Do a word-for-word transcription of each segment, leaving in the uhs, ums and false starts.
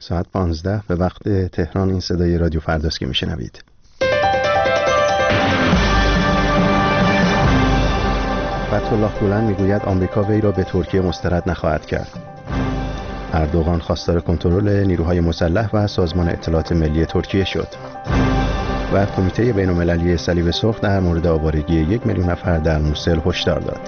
ساعت پانزده به وقت تهران. این صدای رادیو فرداست که میشنوید. فتح‌الله گولن میگوید آمریکا وی را به ترکیه مسترد نخواهد کرد. اردوغان خواستار کنترل نیروهای مسلح و سازمان اطلاعات ملی ترکیه شد. و کمیته بین‌المللی صلیب سرخ در مورد آوارگی یک میلیون نفر در موسل هشدار داد.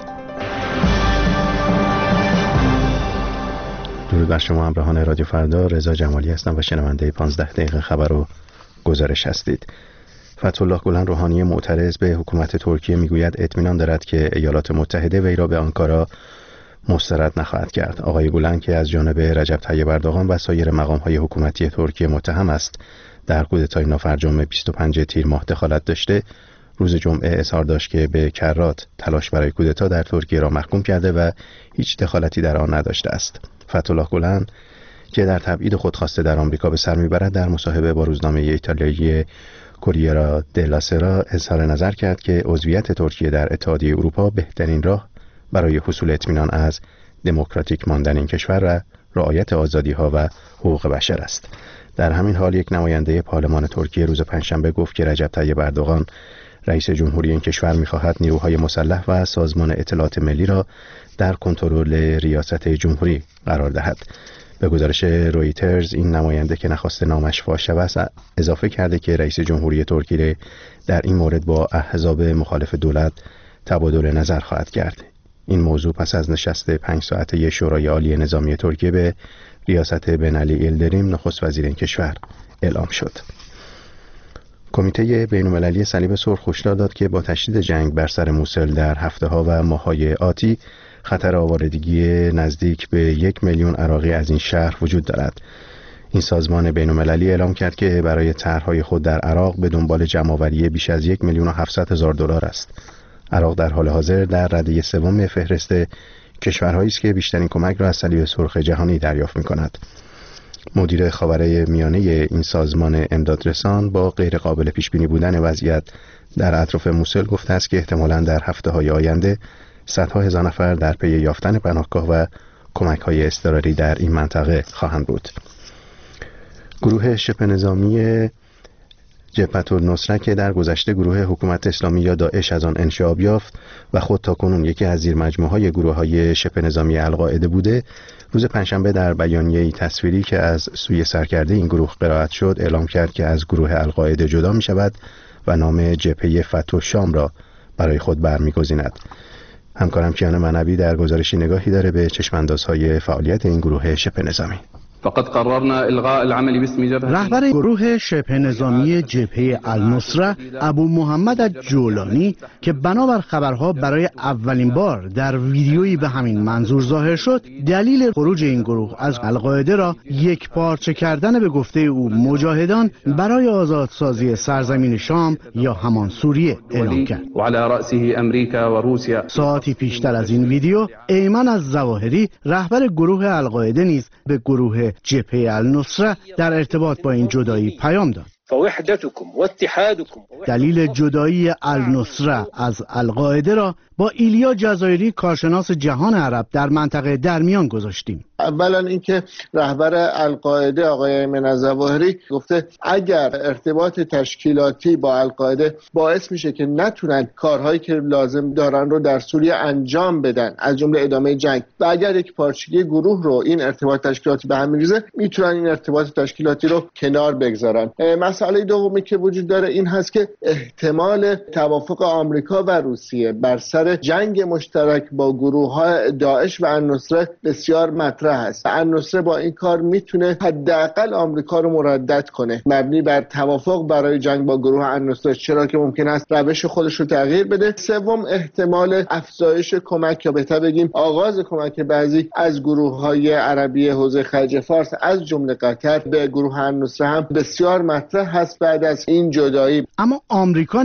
درود بر شما همراهان رادیو فردا، رضا جمالی هستم و شنونده پانزده دقیقه خبر و گزارش هستید. فتح‌الله گولن روحانی معترض به حکومت ترکیه میگوید اطمینان دارد که ایالات متحده وی را به آنکارا مسترد نخواهد کرد. آقای گولن که از جانب رجب طیب اردوغان و سایر مقام‌های حکومتی ترکیه متهم است در کودتای نافرجام بیست و پنجم تیر ماه دخالت داشته، روز جمعه اظهار داشت که به کرات تلاش برای کودتا در ترکیه را محکوم کرده و هیچ دخالتی در آن نداشته است. فتح‌الله گولن که در تبعید خودخواسته در آمریکا به سر میبرد، در مصاحبه با روزنامه ایتالیایی کوریرا دلا سرا اظهار نظر کرد که عضویت ترکیه در اتحادیه اروپا بهترین راه برای حصول اطمینان از دموکراتیک ماندن این کشور و رعایت آزادی‌ها و حقوق بشر است. در همین حال یک نماینده پارلمان ترکیه روز پنجشنبه گفت که رجب طیب اردوغان رئیس جمهوری این کشور می‌خواهد نیروهای مسلح و سازمان اطلاعات ملی را در کنترل ریاست جمهوری قرار دهد. به گزارش رویترز این نماینده که نخواست نامش فاش شود اضافه کرده که رئیس جمهوری ترکیه در این مورد با احزاب مخالف دولت تبادل نظر خواهد کرد. این موضوع پس از نشست پنج ساعته شورای عالی نظامی ترکیه به ریاست بنعلی ایلدریم نخست وزیر این کشور اعلام شد. کمیته بین‌المللی صلیب سرخ هشدار داد که با تشدید جنگ بر سر موسل در هفته‌ها و ماه‌های آتی خطر آوارگی نزدیک به یک میلیون عراقی از این شهر وجود دارد. این سازمان بین‌المللی اعلام کرد که برای طرح‌های خود در عراق به دنبال جمع‌آوری بیش از یک میلیون و هفتصد هزار دلار است. عراق در حال حاضر در رده سوم فهرست کشورهایی است که بیشترین کمک را از صلیب سرخ جهانی دریافت می‌کند. مدیر خاور میانه این سازمان امدادرسان با غیر قابل پیش بینی بودن وضعیت در اطراف موسل گفته است که احتمالاً در هفته‌های آینده صدها هزار نفر در پی یافتن پناهگاه و کمک‌های اضطراری در این منطقه خواهند بود. گروه شبه نظامی جبهة النصره که در گذشته گروه حکومت اسلامی یا داعش از آن انشعاب یافت و خود تاکنون یکی از زیر مجموعه‌های گروه‌های شبه نظامی القاعده بوده، روز پنجشنبه در بیانیه‌ای تصویری که از سوی سرکرده این گروه قرائت شد اعلام کرد که از گروه القاعده جدا می‌شود و نام جبهه فتح الشام را برای خود برمی‌گزیند. همکارم کیان منبی در گزارشی نگاهی داره به چشم‌اندازهای فعالیت این گروه شبه نظامی. فقط قررنا الغاء العمل باسم جبهه رهبر گروه شبه نظامی جبهه النصره ابو محمد الجولانی که بنابر خبرها برای اولین بار در ویدیویی به همین منظور ظاهر شد، دلیل خروج این گروه از القاعده را یک پارچه کردن به گفته او مجاهدان برای آزادسازی سرزمین شام یا همان سوریه اعلام کرد. وعلى رأسه امریکا و روسیه. ساعتی پیشتر از این ویدیو ایمن الظواهری رهبر گروه القاعده نیز به گروه جبهه النصره در ارتباط با این جدایی پیام داد. فوحدتكم واتحادكم. دلیل جدایی النصره از القاعده را با ایلیا جزایری کارشناس جهان عرب در منطقه در میان گذاشتیم. اولا اینکه رهبر القاعده آقای ایمن الظواهری گفته اگر ارتباط تشکیلاتی با القاعده باعث میشه که نتونن کارهایی که لازم دارن رو در سوریه انجام بدن، از جمله ادامه جنگ، و اگر یک پارچگی گروه رو این ارتباط تشکیلاتی به هم میریزه، میتونن این ارتباط تشکیلاتی رو کنار بگذارن. مسئله دومی که وجود داره این هست که احتمال توافق آمریکا و روسیه بر سر جنگ مشترک با گروه‌های داعش و النصره بسیار مطرح است. النصره با این کار میتونه حداقل آمریکا رو مردد کنه، مبنی بر توافق برای جنگ با گروه النصره، چرا که ممکن است روش خودش رو تغییر بده. سوم، احتمال افزایش کمک یا بهتر بگیم آغاز کمک بعضی از گروه‌های عربی حوزه خلیج فارس از جمله قطر به گروه النصره هم بسیار مطرح هست بعد از این جدایی. اما آمریکا نیز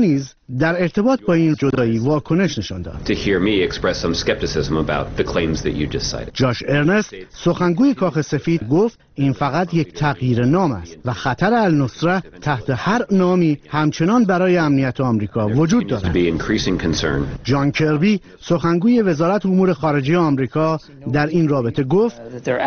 در ارتباط با این جدایی واکنش نشان داد. To hear me express some skepticism about the claims that you just cited. جاش ارنست، سخنگوی کاخ سفید، گفت این فقط یک تغییر نام است و خطر النصره تحت هر نامی همچنان برای امنیت آمریکا وجود دارد. جان کربی، سخنگوی وزارت امور خارجه آمریکا، در این رابطه گفت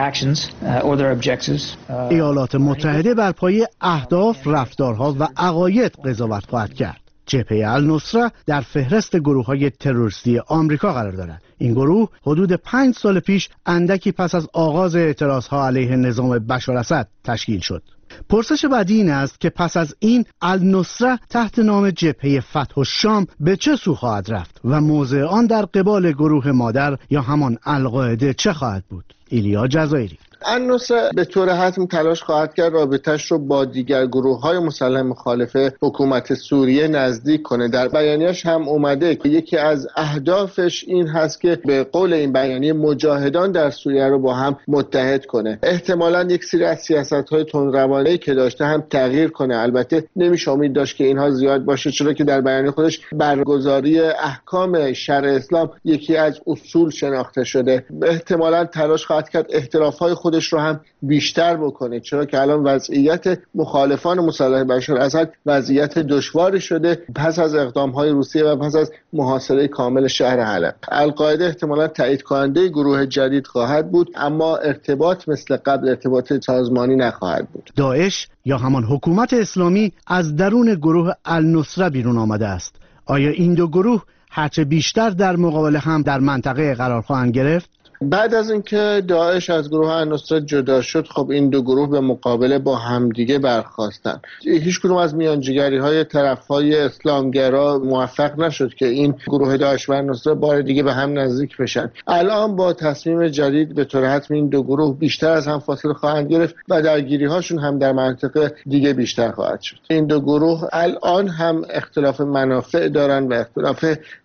ایالات متحده بر پایه اهداف، رفتارها و عقاید قضاوت خواهد کرد. جبهه النصره در فهرست گروه‌های تروریستی آمریکا قرار دارد. این گروه حدود پنج سال پیش اندکی پس از آغاز اعتراضها علیه نظام بشار اسد تشکیل شد. پرسش بعدی این است که پس از این النصره تحت نام جبهه فتح الشام به چه سو خواهد رفت و موضع آن در قبال گروه مادر یا همان القاعده چه خواهد بود؟ ایلیا جزایری. النصره به طور حتم تلاش خواهد کرد رابطه‌اش رو با دیگر گروه‌های مسلح مخالف حکومت سوریه نزدیک کنه. در بیانیه‌اش هم اومده که یکی از اهدافش این هست که به قول این بیانیه مجاهدان در سوریه رو با هم متحد کنه. احتمالاً یک سری از سیاست‌های تندروانه‌ای که داشته هم تغییر کنه. البته نمیشه امید داشت که اینها زیاد باشه، چرا که در بیانیه خودش برگزاری احکام شرع اسلام یکی از اصول شناخته شده. احتمالاً تلاش خواهد کرد اختلاف‌های خودش رو هم بیشتر بکنه، چرا که الان وضعیت مخالفان مسلح بشار اسد وضعیت دشواری شده پس از اقدام‌های روسیه و پس از محاصره کامل شهر حلب. القاعده احتمالاً تایید کننده گروه جدید خواهد بود، اما ارتباط مثل قبل ارتباط سازمانی نخواهد بود. داعش یا همان حکومت اسلامی از درون گروه النصره بیرون آمده است. آیا این دو گروه هرچه بیشتر در مقابل هم در منطقه قرار خواهند گرفت؟ بعد از اینکه داعش از گروه النصره جدا شد، خب این دو گروه به مقابله با همدیگه برخاستن. هیچ کدوم از میانجیگری‌های طرف‌های اسلامگرا موفق نشد که این گروه داعش و النصره بار دیگه به هم نزدیک بشن. الان با تصمیم جدید به طور حتمی این دو گروه بیشتر از هم فاصله خواهند گرفت و درگیری‌هاشون هم در منطقه دیگه بیشتر خواهد شد. این دو گروه الان هم اختلاف منافع دارن و اختلاف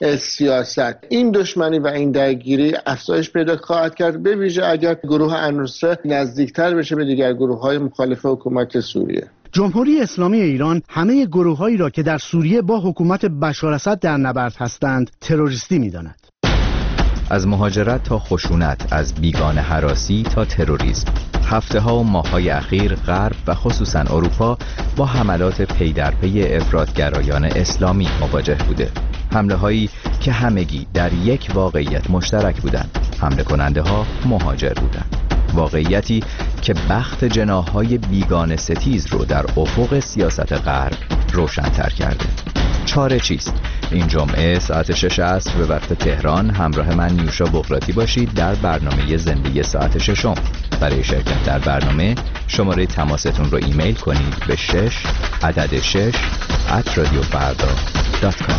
سیاست. این دشمنی و این درگیری افزایش پیدا خواهد کرد، به ویژه اگر گروه النصره نزدیکتر بشه به دیگر گروه‌های مخالف حکومت سوریه. جمهوری اسلامی ایران همه گروه‌هایی را که در سوریه با حکومت بشار اسد در نبرد هستند تروریستی می‌داند. از مهاجرت تا خشونت، از بیگانه هراسی تا تروریسم، هفته ها و ماه های اخیر غرب و خصوصا اروپا با حملات پی در پی افراطگرایان اسلامی مواجه بوده. حمله هایی که همگی در یک واقعیت مشترک بودند. حمله کننده ها مهاجر بودند. واقعیتی که بخت جناح‌های بیگانه ستیز رو در افق سیاست غرب روشن‌تر کرده. چاره چیست؟ این جمعه ساعت شش عصر به وقت تهران همراه من نیوشا بغراتی باشید در برنامه زنده ساعت ششم. برای شرکت در برنامه شماره تماستون رو ایمیل کنید به شش عدد شش ات رادیو فردا دات کام.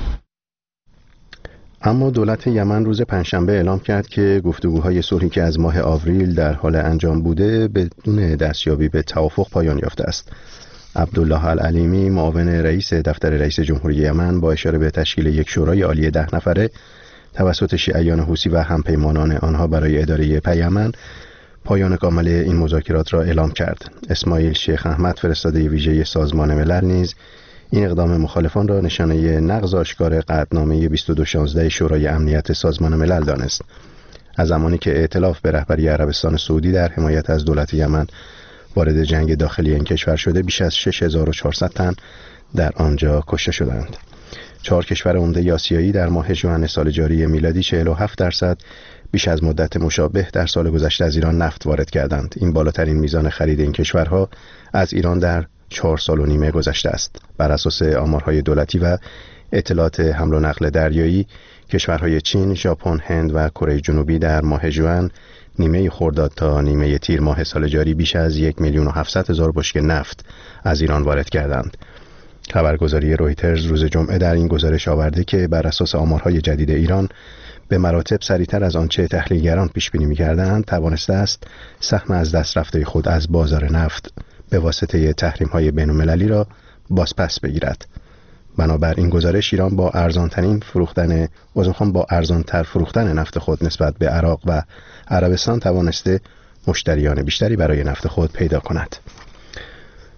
اما دولت یمن روز پنجشنبه اعلام کرد که گفتگوهای صلحی که از ماه آوریل در حال انجام بوده بدون دستیابی به توافق پایان یافته است. عبدالله العلیمی، معاون رئیس دفتر رئیس جمهوری یمن، با اشاره به تشکیل یک شورای عالی ده نفره توسط شیعیان حوثی و همپیمانان آنها برای اداره پیمن پایان کامل این مذاکرات را اعلام کرد. اسماعیل شیخ احمد، فرستاده ویژه سازمان ملل، نیز این اقدام مخالفان را نشانه نقض آشکار قطعنامه بیست و دو شانزده شورای امنیت سازمان ملل دانست. از زمانی که ائتلاف به رهبری عربستان سعودی در حمایت از دولت یمن وارد جنگ داخلی این کشور شده، بیش از شش هزار و چهارصد تن در آنجا کشته شدند. چهار کشور عمده آسیایی در ماه ژوئن سال جاری میلادی چهل و هفت درصد بیش از مدت مشابه در سال گذشته از ایران نفت وارد کردند. این بالاترین میزان خرید این کشورها از ایران در چهار سال و نیمه گذشته است. بر اساس آمارهای دولتی و اطلاعات حمل و نقل دریایی، کشورهای چین، ژاپن، هند و کره جنوبی در ماه ژوئن نیمه خرداد تا نیمه تیر ماه سال جاری بیش از یک میلیون و هفتصد هزار بشکه نفت از ایران وارد کردند. خبرگزاری رویترز روز جمعه در این گزارش آورده که بر اساس آمارهای جدید ایران به مراتب سریعتر از آنچه تحلیلگران پیش بینی می‌کردند توانسته است سهم از دست رفته خود از بازار نفت به واسطه تحریم‌های بین‌المللی را بازپس بگیرد. بنابر این گزارش ایران با ارزان‌ترین فروختن وزنخوان با ارزان‌تر فروختن نفت خود نسبت به عراق و عربستان توانسته مشتریان بیشتری برای نفت خود پیدا کند.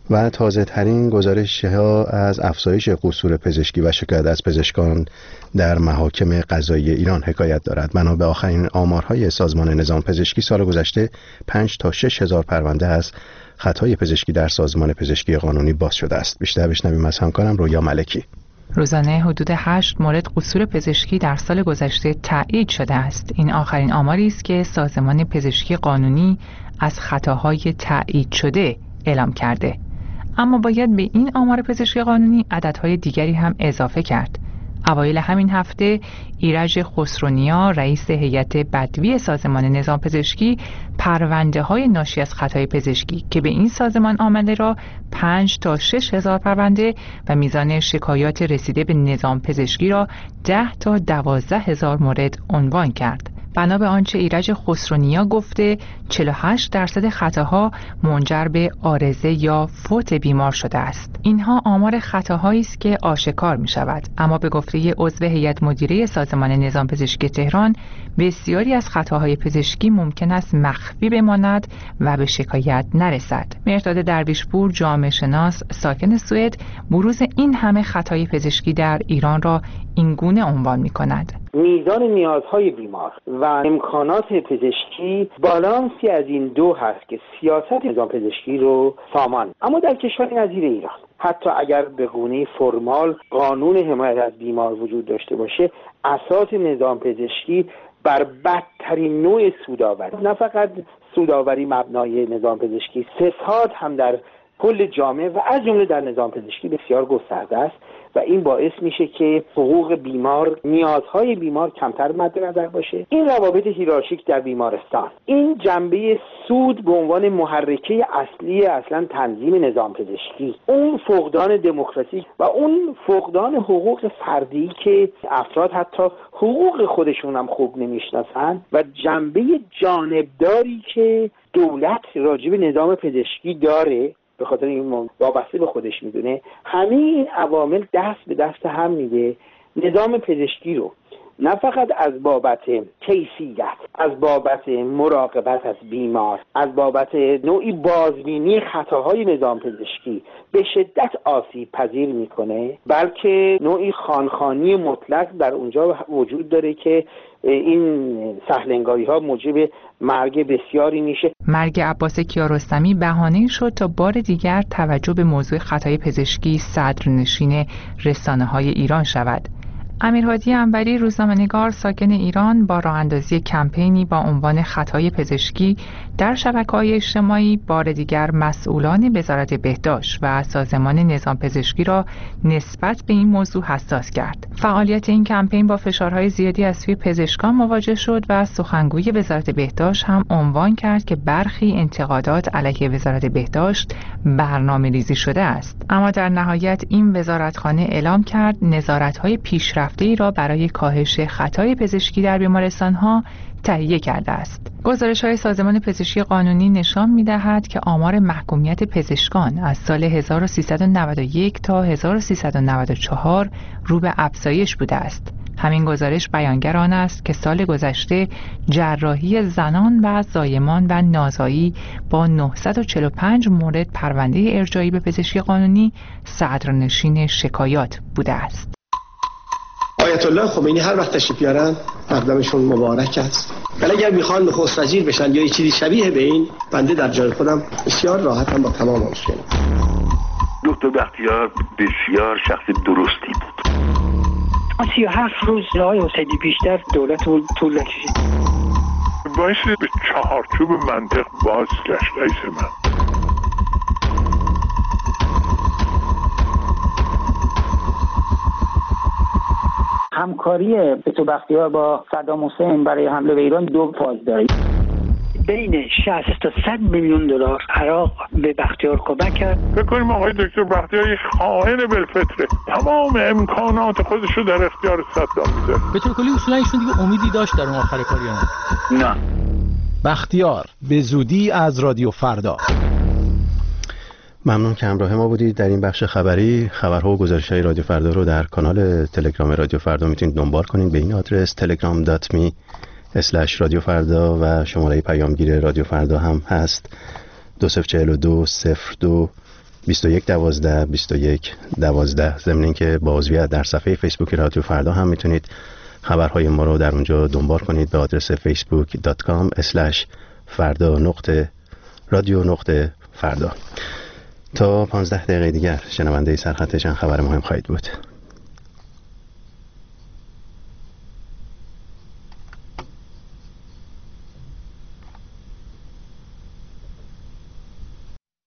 و تازه ترین گزارش ها از افزایش قصور پزشکی و شکایت از پزشکان در محاکم قضایی ایران حکایت دارد. بنا به آخرین آمارهای سازمان نظام پزشکی، سال گذشته پنج تا شش هزار پرونده از خطای پزشکی در سازمان پزشکی قانونی باز شده است. بیشتر بشنویم از همکارم رویا ملکی. روزانه حدود هشت مورد قصور پزشکی در سال گذشته تایید شده است. این آخرین آماری است که سازمان پزشکی قانونی از خطاهای تایید شده اعلام کرده. اما باید به این آمار پزشکی قانونی عددهای دیگری هم اضافه کرد. اوایل همین هفته ایرج خسرونیا، رئیس هیئت بدوی سازمان نظام پزشکی، پرونده های ناشی از خطای پزشکی که به این سازمان آمده را پنج تا شش هزار پرونده و میزان شکایات رسیده به نظام پزشکی را ده تا دوازده هزار مورد عنوان کرد. بنا به آنچه ایرج خسرونیا گفته، چهل و هشت درصد خطاها منجر به عارضه یا فوت بیمار شده است. اینها آمار خطاهایی است که آشکار می شود، اما به گفته عضو هیئت مدیره سازمان نظام پزشکی تهران، بسیاری از خطاهای پزشکی ممکن است مخفی بماند و به شکایت نرسد. مرداد درویشپور، جامعه شناس ساکن سوئد، بروز این همه خطای پزشکی در ایران را اینگونه عنوان می کند: میزان نیازهای بیمار و امکانات پزشکی بالانسی از این دو هست که سیاست نظام پزشکی رو سامان. اما در کشور نظیر ایران، حتی اگر به گونه فرمال قانون حمایت از بیمار وجود داشته باشه، اساس نظام پزشکی بر بدترین نوع سودآوری، نه فقط سودآوری مبنای نظام پزشکی، فساد هم در کل جامعه و از جمله در نظام پزشکی بسیار گسترده است و این باعث میشه که حقوق بیمار، نیازهای بیمار کمتر مد نظر باشه. این روابط هیرارشیک در بیمارستان، این جنبه سود به عنوان محرکه اصلی اصلا تنظیم نظام پزشکی، اون فقدان دموکراسی و اون فقدان حقوق فردی که افراد حتی حقوق خودشون هم خوب نمیشناسن و جنبه جانبداری که دولت راجع به نظام پزشکی داره به خاطر این وابسته به خودش میدونه، همه این عوامل دست به دست هم میده نظام پزشکی رو نه فقط از بابت کیفیت، از بابت مراقبت از بیمار، از بابت نوعی بازبینی خطاهای نظام پزشکی به شدت آسیب پذیر میکنه، بلکه نوعی خانخانی مطلق در اونجا وجود داره که این سهلنگاری ها موجب مرگ بسیاری میشه. مرگ عباس کیارستمی بهانه‌ای شد تا بار دیگر توجه به موضوع خطای پزشکی صدرنشین رسانه‌های ایران شود. امیرهادی انوری، روزنامه‌نگار ساکن ایران، با راه‌اندازی کمپینی با عنوان خطای پزشکی در شبکه‌های اجتماعی بار دیگر مسئولان وزارت بهداشت و سازمان نظام پزشکی را نسبت به این موضوع حساس کرد. فعالیت این کمپین با فشارهای زیادی از سوی پزشکان مواجه شد و سخنگوی وزارت بهداشت هم عنوان کرد که برخی انتقادات علیه وزارت بهداشت برنامه‌ریزی شده است. اما در نهایت این وزارتخانه اعلام کرد نظارت‌های پیشرفته ای را برای کاهش خطای پزشکی در بیمارستان‌ها تهیه کرده است. گزارش‌های سازمان پزشکی قانونی نشان می‌دهد که آمار محکومیت پزشکان از سال هزار و سیصد و نود و یک تا هزار و سیصد و نود و چهار رو به افزایش بوده است. همین گزارش بیانگر آن است که سال گذشته جراحی زنان و زایمان و نازایی با نهصد و چهل و پنج مورد پرونده ارجاعی به پزشکی قانونی صدرنشین شکایات بوده است. آیت الله خمینی هر وقت تشریف بیارن مقدمشون مبارک است. ولی اگر میخوان نخست وزیر بشن یا یه چیزی شبیه به این، بنده در جای خودم بسیار راحتم با تمام مشکل. دکتر بختیار بسیار شخص درستی بود. سی و هفت روز آقای حسینی بیشتر دولت طول نکشید. باعث به چهارچوب منطق باز گشت رئیس من. همکاری دکتر بختیار با صدام حسین برای حمله به ایران دو فاز داره. بین شصت تا صد میلیون دلار عراق به بختیار کمک کرد. فکر کنیم آقای دکتر بختیار یک خائن بالفطره، تمام امکانات خودش رو در اختیار صدام میذاره. به طور کلی اصولا ایشون دیگه امیدی داشت در اون آخر کاری هم؟ نه. بختیار به زودی از رادیو فردا. ممنون که همراه ما بودید در این بخش خبری. خبرها و گزارش‌های رادیو فردا رو در کانال تلگرام رادیو فردا میتونید دنبال کنید به این آدرس تلگرام دات می اسلش رادیو فردا و شماره پیامگیر رادیو فردا هم هست دو صفر چهل و دو صفر دو بیست و یک دوازده بیست و یک دوازده. ضمن اینکه با عضویت در صفحه فیسبوک رادیو فردا هم میتونید خبرهای ما رو در اونجا دنبال کنید به آدرس فیسبوک دات کام اسلش فردا نقطه رادیو نقطه فردا. تا پانزده دقیقه دیگر شنونده سرخط چند خبر مهم خواهید بود.